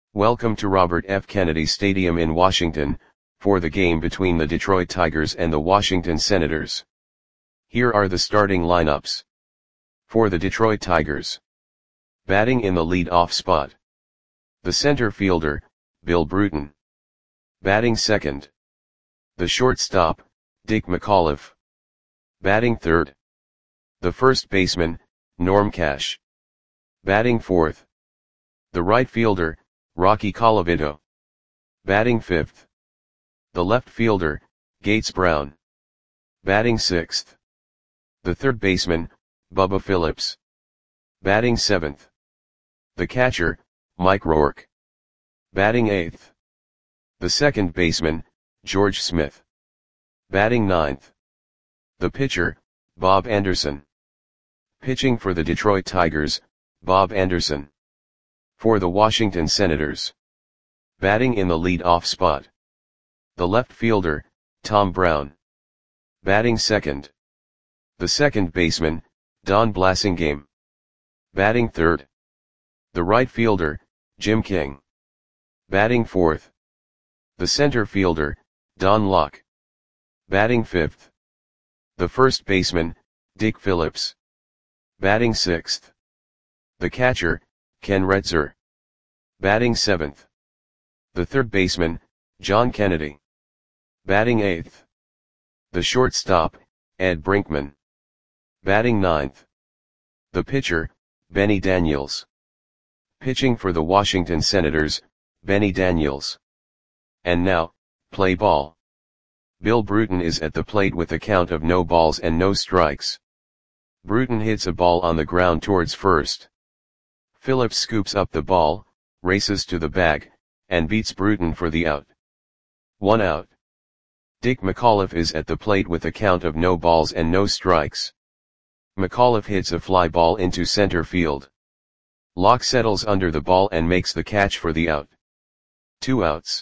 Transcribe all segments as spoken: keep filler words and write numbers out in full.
Welcome to Robert F. Kennedy Stadium in Washington, for the game between the Detroit Tigers and the Washington Senators. Here are the starting lineups. For the Detroit Tigers. Batting in the lead-off spot. The center fielder, Bill Bruton. Batting second. The shortstop, Dick McAuliffe. Batting third. The first baseman, Norm Cash. Batting fourth. The right fielder, Rocky Colavito. Batting fifth. The left fielder, Gates Brown. Batting sixth. The third baseman, Bubba Phillips. Batting seventh. The catcher, Mike Rourke. Batting eighth. The second baseman, George Smith. Batting ninth. The pitcher, Bob Anderson. Pitching for the Detroit Tigers, Bob Anderson. For the Washington Senators. Batting in the lead-off spot. The left fielder, Tom Brown. Batting second. The second baseman, Don Blasingame. Batting third. The right fielder, Jim King. Batting fourth. The center fielder, Don Locke. Batting fifth. The first baseman, Dick Phillips. Batting sixth. The catcher, Ken Retzer. Batting seventh. The third baseman, John Kennedy. Batting eighth. The shortstop, Ed Brinkman. Batting ninth. The pitcher, Benny Daniels. Pitching for the Washington Senators, Benny Daniels. And now, play ball. Bill Bruton is at the plate with a count of no balls and no strikes. Bruton hits a ball on the ground towards first. Phillips scoops up the ball, races to the bag, and beats Bruton for the out. One out. Dick McAuliffe is at the plate with a count of no balls and no strikes. McAuliffe hits a fly ball into center field. Locke settles under the ball and makes the catch for the out. Two outs.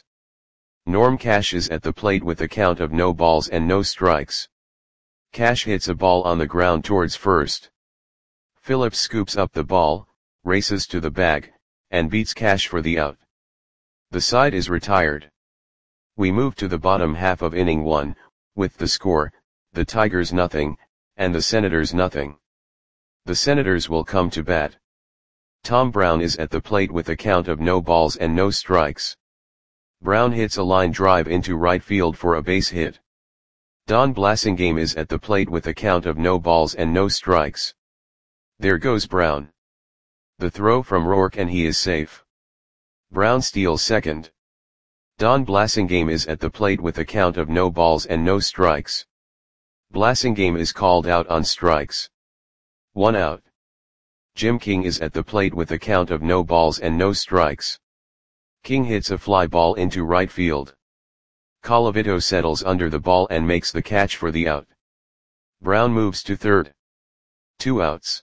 Norm Cash is at the plate with a count of no balls and no strikes. Cash hits a ball on the ground towards first. Phillips scoops up the ball, races to the bag, and beats Cash for the out. The side is retired. We move to the bottom half of inning one, with the score, the Tigers nothing, and the Senators nothing. The Senators will come to bat. Tom Brown is at the plate with a count of no balls and no strikes. Brown hits a line drive into right field for a base hit. Don Blasingame is at the plate with a count of no balls and no strikes. There goes Brown. The throw from Rourke and he is safe. Brown steals second. Don Blasingame is at the plate with a count of no balls and no strikes. Blasingame is called out on strikes. One out. Jim King is at the plate with a count of no balls and no strikes. King hits a fly ball into right field. Colavito settles under the ball and makes the catch for the out. Brown moves to third. Two outs.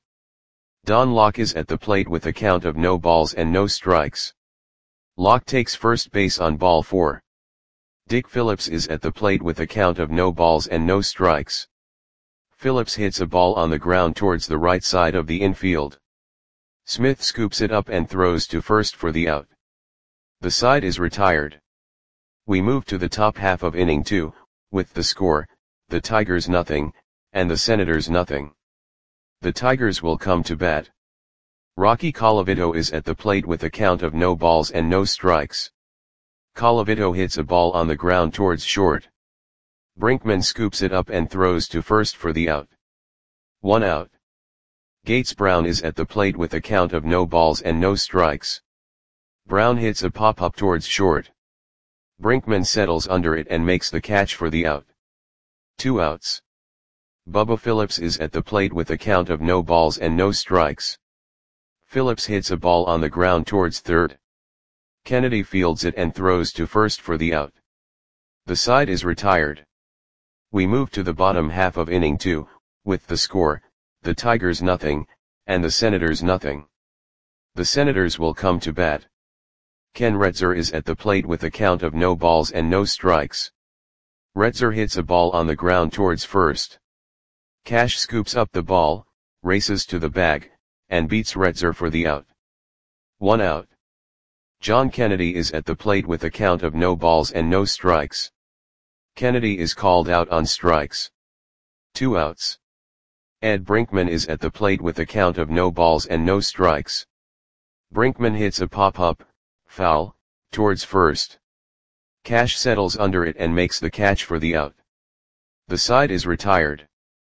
Don Locke is at the plate with a count of no balls and no strikes. Locke takes first base on ball four. Dick Phillips is at the plate with a count of no balls and no strikes. Phillips hits a ball on the ground towards the right side of the infield. Smith scoops it up and throws to first for the out. The side is retired. We move to the top half of inning two, with the score, the Tigers nothing, and the Senators nothing. The Tigers will come to bat. Rocky Colavito is at the plate with a count of no balls and no strikes. Colavito hits a ball on the ground towards short. Brinkman scoops it up and throws to first for the out. One out. Gates Brown is at the plate with a count of no balls and no strikes. Brown hits a pop-up towards short. Brinkman settles under it and makes the catch for the out. Two outs. Bubba Phillips is at the plate with a count of no balls and no strikes. Phillips hits a ball on the ground towards third. Kennedy fields it and throws to first for the out. The side is retired. We move to the bottom half of inning two, with the score, the Tigers nothing, and the Senators nothing. The Senators will come to bat. Ken Retzer is at the plate with a count of no balls and no strikes. Retzer hits a ball on the ground towards first. Cash scoops up the ball, races to the bag, and beats Retzer for the out. One out. John Kennedy is at the plate with a count of no balls and no strikes. Kennedy is called out on strikes. Two outs. Ed Brinkman is at the plate with a count of no balls and no strikes. Brinkman hits a pop-up, foul, towards first. Cash settles under it and makes the catch for the out. The side is retired.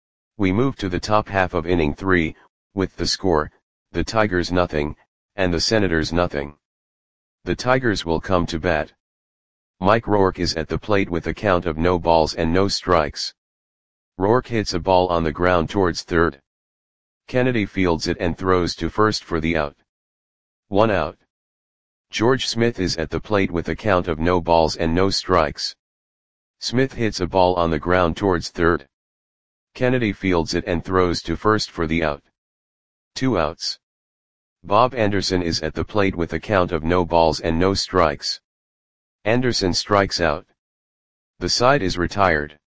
We move to the top half of inning three, with the score, the Tigers nothing, and the Senators nothing. The Tigers will come to bat. Mike Rourke is at the plate with a count of no balls and no strikes. Rourke hits a ball on the ground towards third. Kennedy fields it and throws to first for the out. One out. George Smith is at the plate with a count of no balls and no strikes. Smith hits a ball on the ground towards third. Kennedy fields it and throws to first for the out. Two outs. Bob Anderson is at the plate with a count of no balls and no strikes. Anderson strikes out. The side is retired.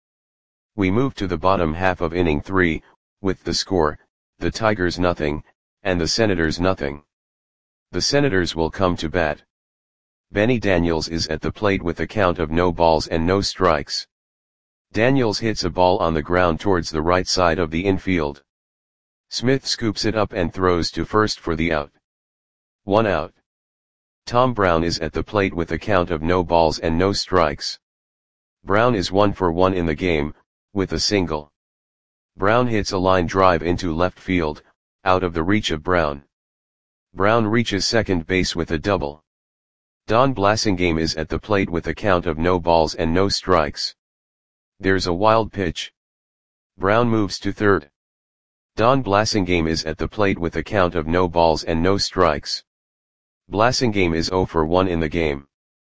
We move to the bottom half of inning three, with the score, the Tigers nothing, and the Senators nothing. The Senators will come to bat. Benny Daniels is at the plate with a count of no balls and no strikes. Daniels hits a ball on the ground towards the right side of the infield. Smith scoops it up and throws to first for the out. One out. Tom Brown is at the plate with a count of no balls and no strikes. Brown is one for one in the game, with a single. Brown hits a line drive into left field, out of the reach of Brown. Brown reaches second base with a double. Don Blasingame is at the plate with a count of no balls and no strikes. There's a wild pitch. Brown moves to third. Don Blasingame is at the plate with a count of no balls and no strikes. Blasingame is zero for one in the game.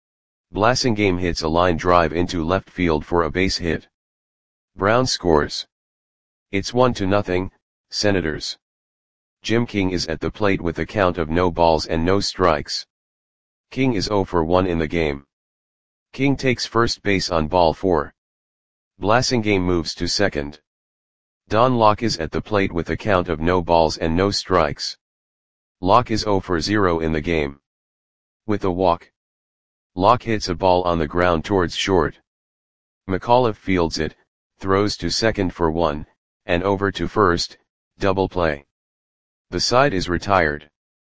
Blasingame hits a line drive into left field for a base hit. Brown scores. It's one to nothing, Senators. Jim King is at the plate with a count of no balls and no strikes. King is zero for one in the game. King takes first base on ball four. Blasingame moves to second. Don Locke is at the plate with a count of no balls and no strikes. Locke is zero for zero in the game. With a walk. Locke hits a ball on the ground towards short. McAuliffe fields it, throws to second for one, and over to first, double play. The side is retired.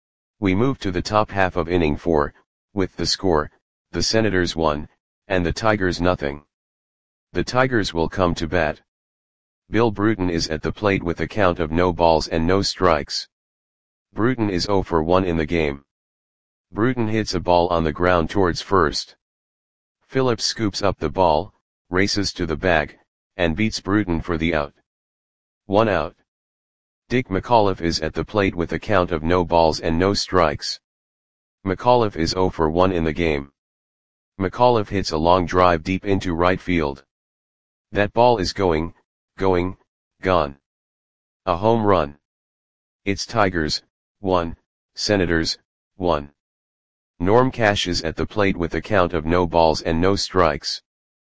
We move to the top half of inning four, with the score, the Senators one, and the Tigers nothing. The Tigers will come to bat. Bill Bruton is at the plate with a count of no balls and no strikes. Bruton is zero for one in the game. Bruton hits a ball on the ground towards first. Phillips scoops up the ball, races to the bag, and beats Bruton for the out. One out. Dick McAuliffe is at the plate with a count of no balls and no strikes. McAuliffe is zero for one in the game. McAuliffe hits a long drive deep into right field. That ball is going, going, gone. A home run. It's Tigers, one, Senators, one. Norm Cash is at the plate with a count of no balls and no strikes.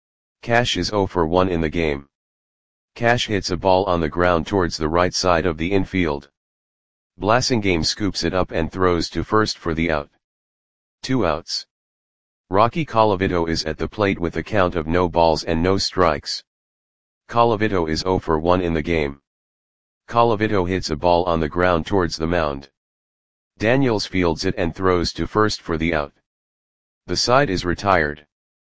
Cash is zero for one in the game. Cash hits a ball on the ground towards the right side of the infield. Blasingame scoops it up and throws to first for the out. Two outs. Rocky Colavito is at the plate with a count of no balls and no strikes. Colavito is zero for one in the game. Colavito hits a ball on the ground towards the mound. Daniels fields it and throws to first for the out. The side is retired.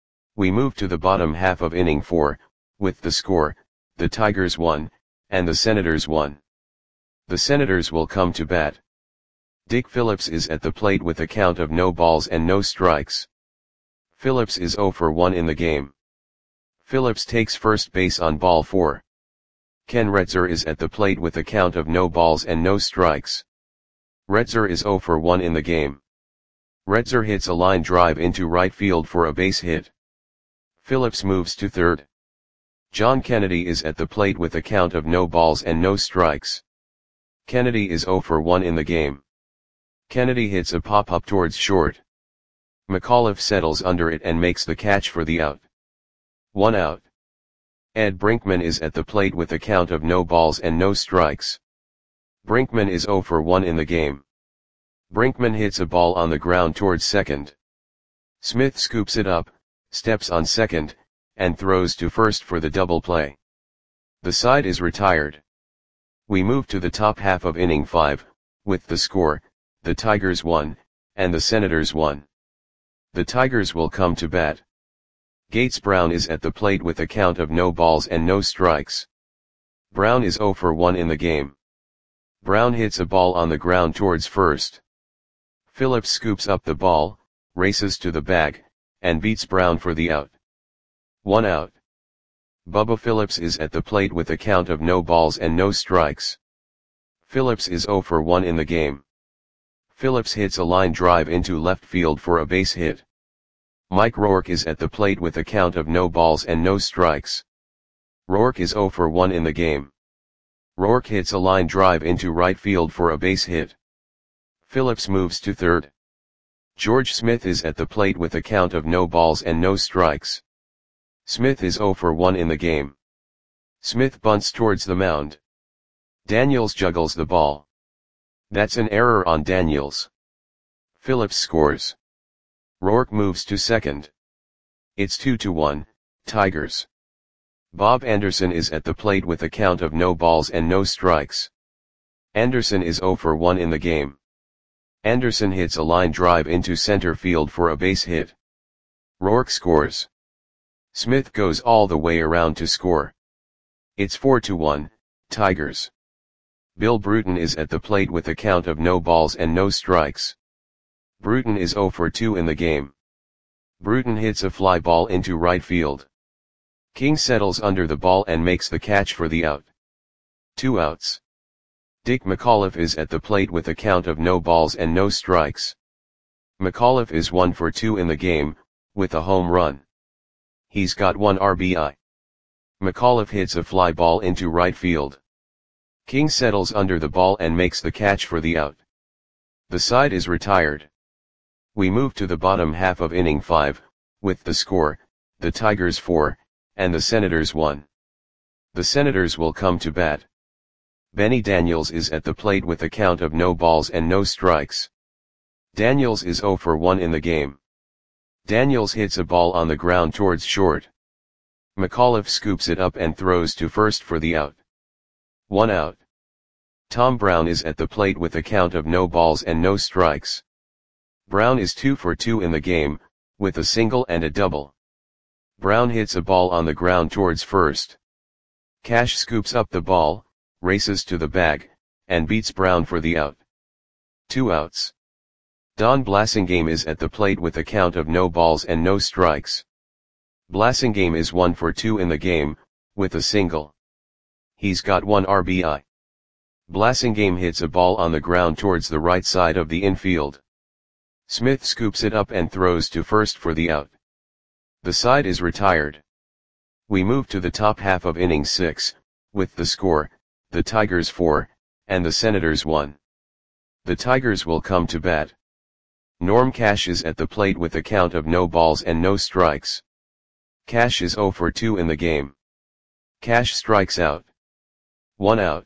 We move to the bottom half of inning four, with the score, the Tigers one, and the Senators one. The Senators will come to bat. Dick Phillips is at the plate with a count of no balls and no strikes. Phillips is zero for one in the game. Phillips takes first base on ball four. Ken Retzer is at the plate with a count of no balls and no strikes. Retzer is zero for one in the game. Retzer hits a line drive into right field for a base hit. Phillips moves to third. John Kennedy is at the plate with a count of no balls and no strikes. Kennedy is zero for one in the game. Kennedy hits a pop-up towards short. McAuliffe settles under it and makes the catch for the out. One out. Ed Brinkman is at the plate with a count of no balls and no strikes. Brinkman is zero for one in the game. Brinkman hits a ball on the ground towards second. Smith scoops it up, steps on second, and throws to first for the double play. The side is retired. We move to the top half of inning five, with the score, the Tigers one, and the Senators one. The Tigers will come to bat. Gates Brown is at the plate with a count of no balls and no strikes. Brown is oh for one in the game. Brown hits a ball on the ground towards first. Phillips scoops up the ball, races to the bag, and beats Brown for the out. One out. Bubba Phillips is at the plate with a count of no balls and no strikes. Phillips is oh for one in the game. Phillips hits a line drive into left field for a base hit. Mike Rourke is at the plate with a count of no balls and no strikes. Rourke is oh for one in the game. Rourke hits a line drive into right field for a base hit. Phillips moves to third. George Smith is at the plate with a count of no balls and no strikes. Smith is oh for one in the game. Smith bunts towards the mound. Daniels juggles the ball. That's an error on Daniels. Phillips scores. Rourke moves to second. It's two to one, Tigers. Bob Anderson is at the plate with a count of no balls and no strikes. Anderson is oh for one in the game. Anderson hits a line drive into center field for a base hit. Rourke scores. Smith goes all the way around to score. It's four to one, Tigers. Bill Bruton is at the plate with a count of no balls and no strikes. Bruton is oh for two in the game. Bruton hits a fly ball into right field. King settles under the ball and makes the catch for the out. Two outs. Dick McAuliffe is at the plate with a count of no balls and no strikes. McAuliffe is one for two in the game, with a home run. He's got one R B I. McAuliffe hits a fly ball into right field. King settles under the ball and makes the catch for the out. The side is retired. We move to the bottom half of inning five, with the score, the Tigers four, and the Senators one. The Senators will come to bat. Benny Daniels is at the plate with a count of no balls and no strikes. Daniels is oh for one in the game. Daniels hits a ball on the ground towards short. McAuliffe scoops it up and throws to first for the out. One out. Tom Brown is at the plate with a count of no balls and no strikes. Brown is two for two in the game, with a single and a double. Brown hits a ball on the ground towards first. Cash scoops up the ball, races to the bag, and beats Brown for the out. Two outs. Don Blasingame is at the plate with a count of no balls and no strikes. Blasingame is one for two in the game, with a single. He's got one R B I. Blasingame hits a ball on the ground towards the right side of the infield. Smith scoops it up and throws to first for the out. The side is retired. We move to the top half of inning six, with the score, the Tigers four, and the Senators one. The Tigers will come to bat. Norm Cash is at the plate with a count of no balls and no strikes. Cash is oh for two in the game. Cash strikes out. One out.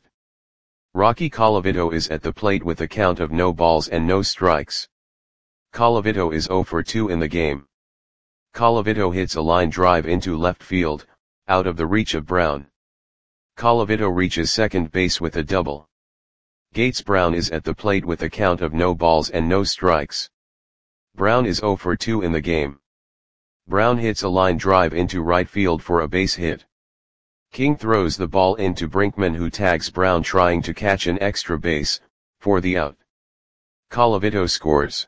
Rocky Colavito is at the plate with a count of no balls and no strikes. Colavito is oh for two in the game. Colavito hits a line drive into left field, out of the reach of Brown. Colavito reaches second base with a double. Gates Brown is at the plate with a count of no balls and no strikes. Brown is oh for two in the game. Brown hits a line drive into right field for a base hit. King throws the ball into Brinkman, who tags Brown trying to catch an extra base, for the out. Colavito scores.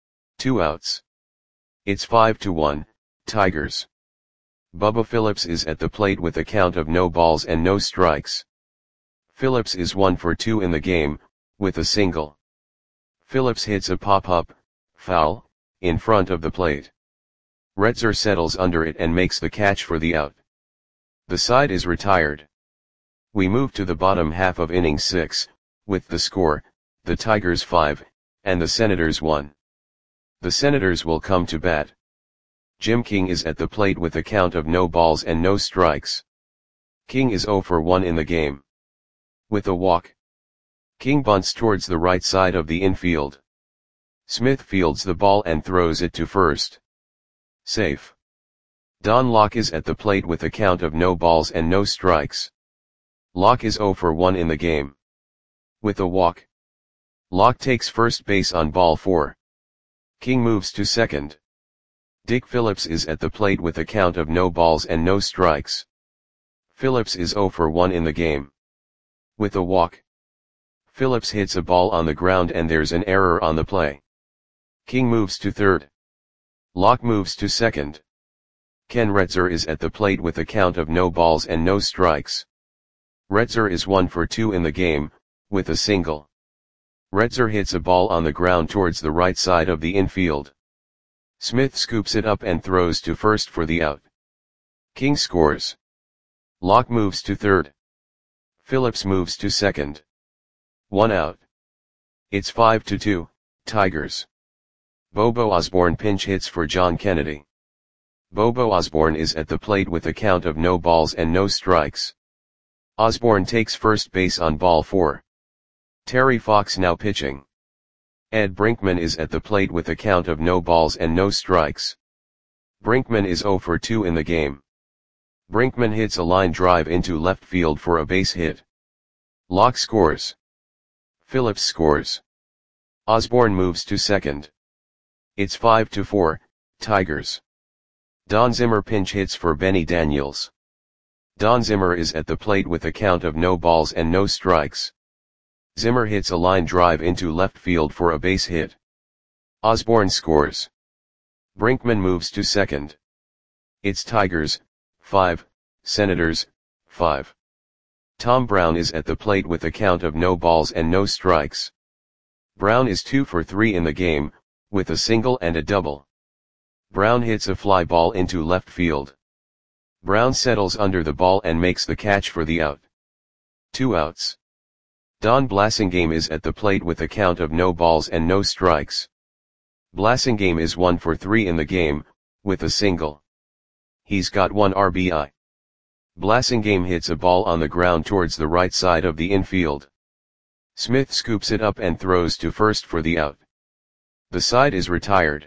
Two outs. It's five to one, Tigers. Bubba Phillips is at the plate with a count of no balls and no strikes. Phillips is one for two in the game, with a single. Phillips hits a pop-up, foul, in front of the plate. Retzer settles under it and makes the catch for the out. The side is retired. We move to the bottom half of inning six, with the score, the Tigers five, and the Senators one. The Senators will come to bat. Jim King is at the plate with a count of no balls and no strikes. King is oh for one in the game. With a walk. King bunts towards the right side of the infield. Smith fields the ball and throws it to first. Safe. Don Locke is at the plate with a count of no balls and no strikes. Locke is zero for one in the game. With a walk. Locke takes first base on ball four. King moves to second. Dick Phillips is at the plate with a count of no balls and no strikes. Phillips is zero for one in the game. With a walk. Phillips hits a ball on the ground and there's an error on the play. King moves to third. Locke moves to second. Ken Retzer is at the plate with a count of no balls and no strikes. Retzer is one for two in the game, with a single. Retzer hits a ball on the ground towards the right side of the infield. Smith scoops it up and throws to first for the out. King scores. Locke moves to third. Phillips moves to second. One out. It's five to two, Tigers. Bobo Osborne pinch hits for John Kennedy. Bobo Osborne is at the plate with a count of no balls and no strikes. Osborne takes first base on ball four. Terry Fox now pitching. Ed Brinkman is at the plate with a count of no balls and no strikes. Brinkman is zero for two in the game. Brinkman hits a line drive into left field for a base hit. Locke scores. Phillips scores. Osborne moves to second. It's five to four, Tigers. Don Zimmer pinch hits for Benny Daniels. Don Zimmer is at the plate with a count of no balls and no strikes. Zimmer hits a line drive into left field for a base hit. Osborne scores. Brinkman moves to second. It's Tigers, five, Senators, five. Tom Brown is at the plate with a count of no balls and no strikes. Brown is two for three in the game, with a single and a double. Brown hits a fly ball into left field. Brown settles under the ball and makes the catch for the out. Two outs. Don Blasingame is at the plate with a count of no balls and no strikes. Blasingame is one for three in the game, with a single. He's got one R B I. Blasingame hits a ball on the ground towards the right side of the infield. Smith scoops it up and throws to first for the out. The side is retired.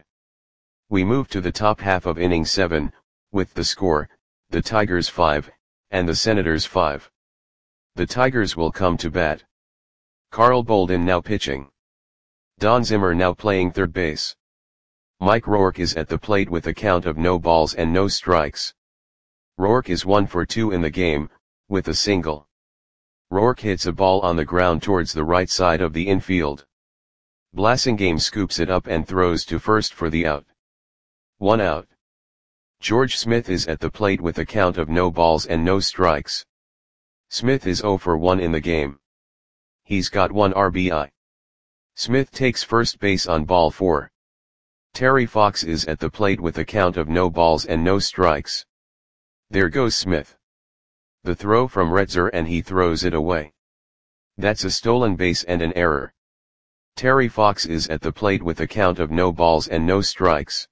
We move to the top half of inning seven, with the score, the Tigers five, and the Senators five. The Tigers will come to bat. Carl Bolden now pitching. Don Zimmer now playing third base. Mike Rourke is at the plate with a count of no balls and no strikes. Rourke is one for two in the game, with a single. Rourke hits a ball on the ground towards the right side of the infield. Blasingame scoops it up and throws to first for the out. One out. George Smith is at the plate with a count of no balls and no strikes. Smith is zero for one in the game. He's got one R B I. Smith takes first base on ball four. Terry Fox is at the plate with a count of no balls and no strikes. There goes Smith. The throw from Retzer and he throws it away. That's a stolen base and an error. Terry Fox is at the plate with a count of no balls and no strikes.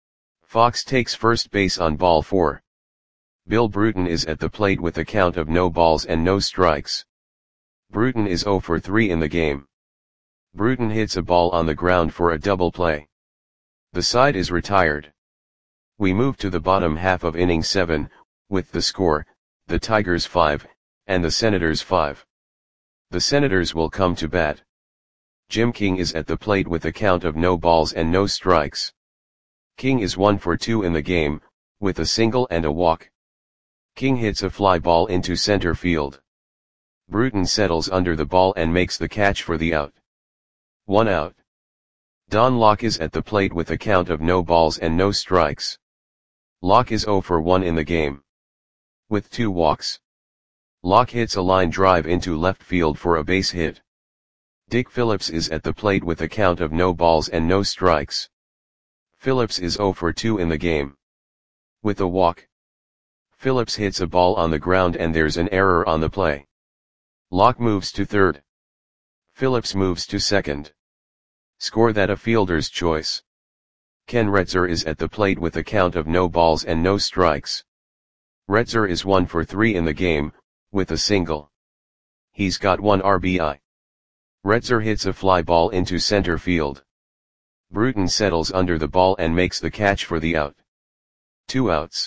Fox takes first base on ball four. Bill Bruton is at the plate with a count of no balls and no strikes. Bruton is zero for three in the game. Bruton hits a ball on the ground for a double play. The side is retired. We move to the bottom half of inning seven, with the score, the Tigers five, and the Senators five. The Senators will come to bat. Jim King is at the plate with a count of no balls and no strikes. King is one for two in the game, with a single and a walk. King hits a fly ball into center field. Bruton settles under the ball and makes the catch for the out. One out. Don Locke is at the plate with a count of no balls and no strikes. Locke is zero for one in the game. With two walks. Locke hits a line drive into left field for a base hit. Dick Phillips is at the plate with a count of no balls and no strikes. Phillips is zero for two in the game. With a walk. Phillips hits a ball on the ground and there's an error on the play. Locke moves to third. Phillips moves to second. Score that a fielder's choice. Ken Retzer is at the plate with a count of no balls and no strikes. Retzer is one for three in the game, with a single. He's got one R B I. Retzer hits a fly ball into center field. Bruton settles under the ball and makes the catch for the out. Two outs.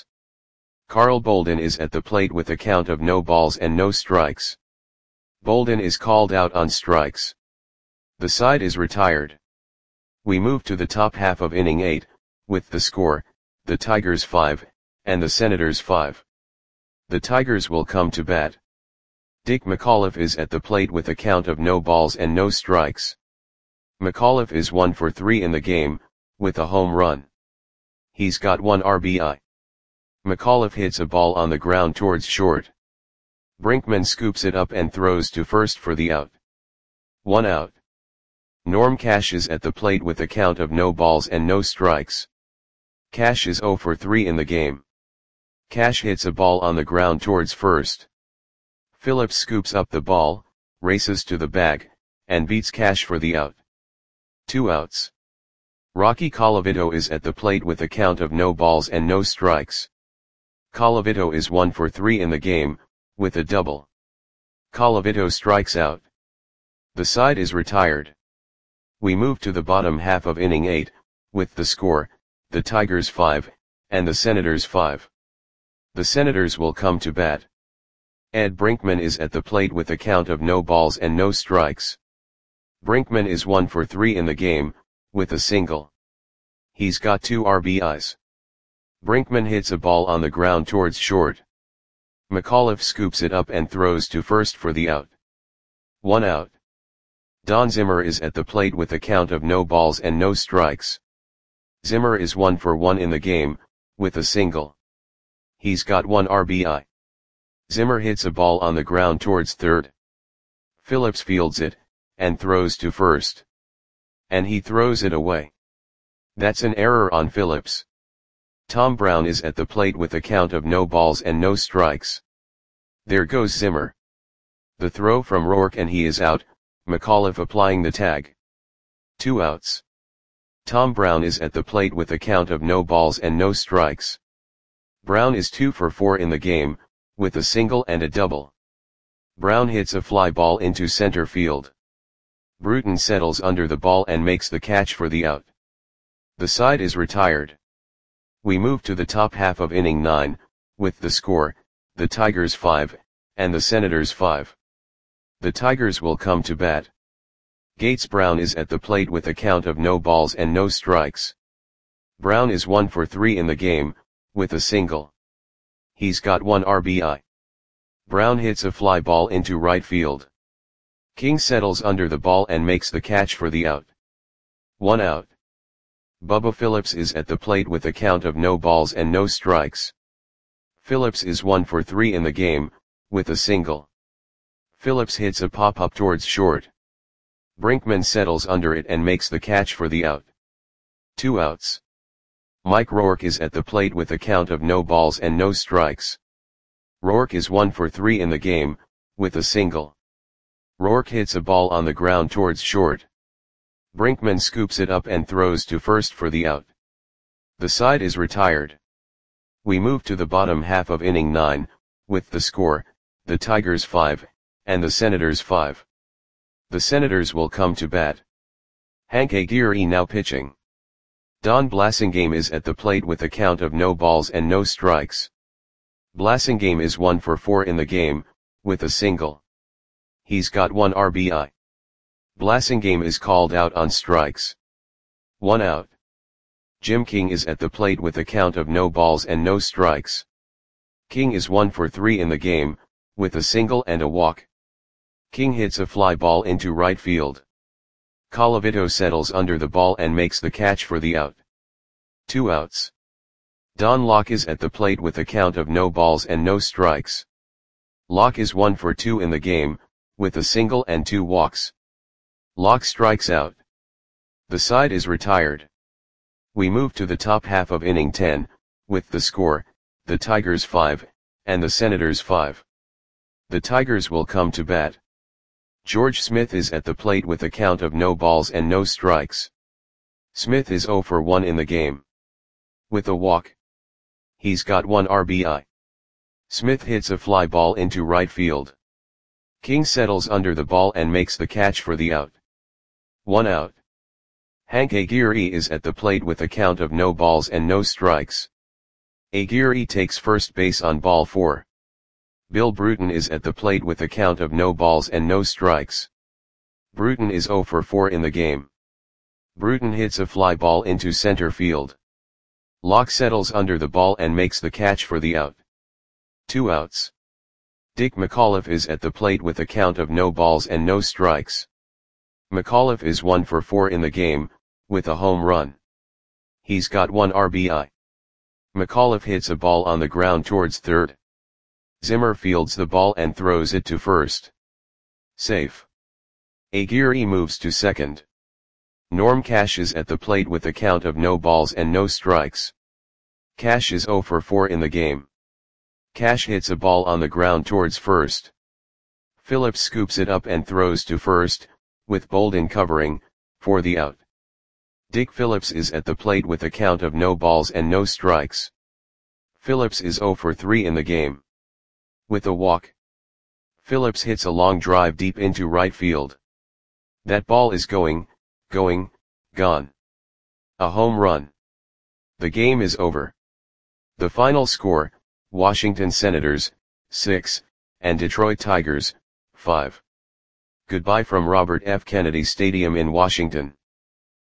Carl Bolden is at the plate with a count of no balls and no strikes. Bolden is called out on strikes. The side is retired. We move to the top half of inning eight, with the score, the Tigers five, and the Senators five. The Tigers will come to bat. Dick McAuliffe is at the plate with a count of no balls and no strikes. McAuliffe is one for three in the game, with a home run. He's got one R B I. McAuliffe hits a ball on the ground towards short. Brinkman scoops it up and throws to first for the out. One out. Norm Cash is at the plate with a count of no balls and no strikes. Cash is zero for three in the game. Cash hits a ball on the ground towards first. Phillips scoops up the ball, races to the bag, and beats Cash for the out. Two outs. Rocky Colavito is at the plate with a count of no balls and no strikes. Colavito is one for three in the game, with a double. Colavito strikes out. The side is retired. We move to the bottom half of inning eight, with the score, the Tigers five, and the Senators five. The Senators will come to bat. Ed Brinkman is at the plate with a count of no balls and no strikes. Brinkman is one for three in the game, with a single. He's got two R B Is. Brinkman hits a ball on the ground towards short. McAuliffe scoops it up and throws to first for the out. One out. Don Zimmer is at the plate with a count of no balls and no strikes. Zimmer is one for one in the game, with a single. He's got one R B I. Zimmer hits a ball on the ground towards third. Phillips fields it, and throws to first. And he throws it away. That's an error on Phillips. Tom Brown is at the plate with a count of no balls and no strikes. There goes Zimmer. The throw from Rourke and he is out, McAuliffe applying the tag. Two outs. Tom Brown is at the plate with a count of no balls and no strikes. Brown is two for four in the game, with a single and a double. Brown hits a fly ball into center field. Bruton settles under the ball and makes the catch for the out. The side is retired. We move to the top half of inning nine, with the score, the Tigers five, and the Senators five. The Tigers will come to bat. Gates Brown is at the plate with a count of no balls and no strikes. Brown is one for three in the game, with a single. He's got one R B I. Brown hits a fly ball into right field. King settles under the ball and makes the catch for the out. One out. Bubba Phillips is at the plate with a count of no balls and no strikes. Phillips is one for three in the game, with a single. Phillips hits a pop-up towards short. Brinkman settles under it and makes the catch for the out. Two outs. Mike Rourke is at the plate with a count of no balls and no strikes. Rourke is one for three in the game, with a single. Rourke hits a ball on the ground towards short. Brinkman scoops it up and throws to first for the out. The side is retired. We move to the bottom half of inning nine, with the score, the Tigers five, and the Senators five. The Senators will come to bat. Hank Aguirre now pitching. Don Blasingame is at the plate with a count of no balls and no strikes. Blasingame is one for four in the game, with a single. He's got one R B I. Blasingame is called out on strikes. One out. Jim King is at the plate with a count of no balls and no strikes. King is one for three in the game, with a single and a walk. King hits a fly ball into right field. Colavito settles under the ball and makes the catch for the out. Two outs. Don Locke is at the plate with a count of no balls and no strikes. Locke is one for two in the game, with a single and two walks. Locke strikes out. The side is retired. We move to the top half of inning ten, with the score, the Tigers five, and the Senators five. The Tigers will come to bat. George Smith is at the plate with a count of no balls and no strikes. Smith is zero for one in the game. With a walk. He's got one R B I. Smith hits a fly ball into right field. King settles under the ball and makes the catch for the out. One out. Hank Aguirre is at the plate with a count of no balls and no strikes. Aguirre takes first base on ball four. Bill Bruton is at the plate with a count of no balls and no strikes. Bruton is zero for four in the game. Bruton hits a fly ball into center field. Locke settles under the ball and makes the catch for the out. Two outs. Dick McAuliffe is at the plate with a count of no balls and no strikes. McAuliffe is one for four in the game, with a home run. He's got one R B I. McAuliffe hits a ball on the ground towards third. Zimmer fields the ball and throws it to first. Safe. Aguirre moves to second. Norm Cash is at the plate with a count of no balls and no strikes. Cash is zero for four in the game. Cash hits a ball on the ground towards first. Phillips scoops it up and throws to first, with Bolden covering, for the out. Dick Phillips is at the plate with a count of no balls and no strikes. Phillips is zero for three in the game. With a walk, Phillips hits a long drive deep into right field. That ball is going, going, gone. A home run. The game is over. The final score, Washington Senators, six, and Detroit Tigers, five. Goodbye from Robert F. Kennedy Stadium in Washington.